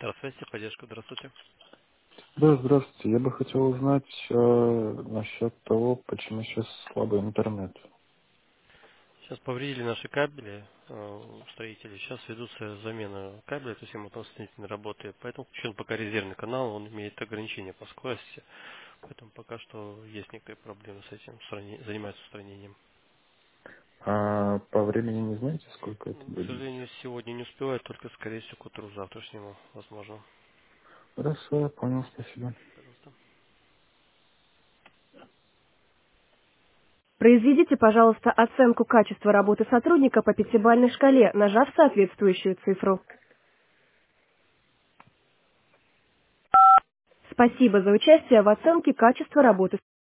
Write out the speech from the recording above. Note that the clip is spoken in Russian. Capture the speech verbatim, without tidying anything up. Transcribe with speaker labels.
Speaker 1: Здравствуйте, поддержка, здравствуйте.
Speaker 2: Да, здравствуйте. Я бы хотел узнать э, насчет того, почему сейчас слабый интернет.
Speaker 1: Сейчас повредили наши кабели, э, строители. Сейчас ведутся замена кабеля, то есть ему просто не работает. Поэтому включен пока резервный канал, он имеет ограничения по скорости. Поэтому пока что есть некоторые проблемы с этим, устранение- занимаются устранением.
Speaker 2: А по времени не знаете, сколько это
Speaker 1: М, К
Speaker 2: будет?
Speaker 1: сожалению, сегодня не успевает, только скорее всего к утру завтрашнему, возможно.
Speaker 2: Хорошо, я понял, спасибо.
Speaker 1: Пожалуйста.
Speaker 3: Произведите, пожалуйста, оценку качества работы сотрудника по пятибалльной шкале, нажав соответствующую цифру. Спасибо за участие в оценке качества работы.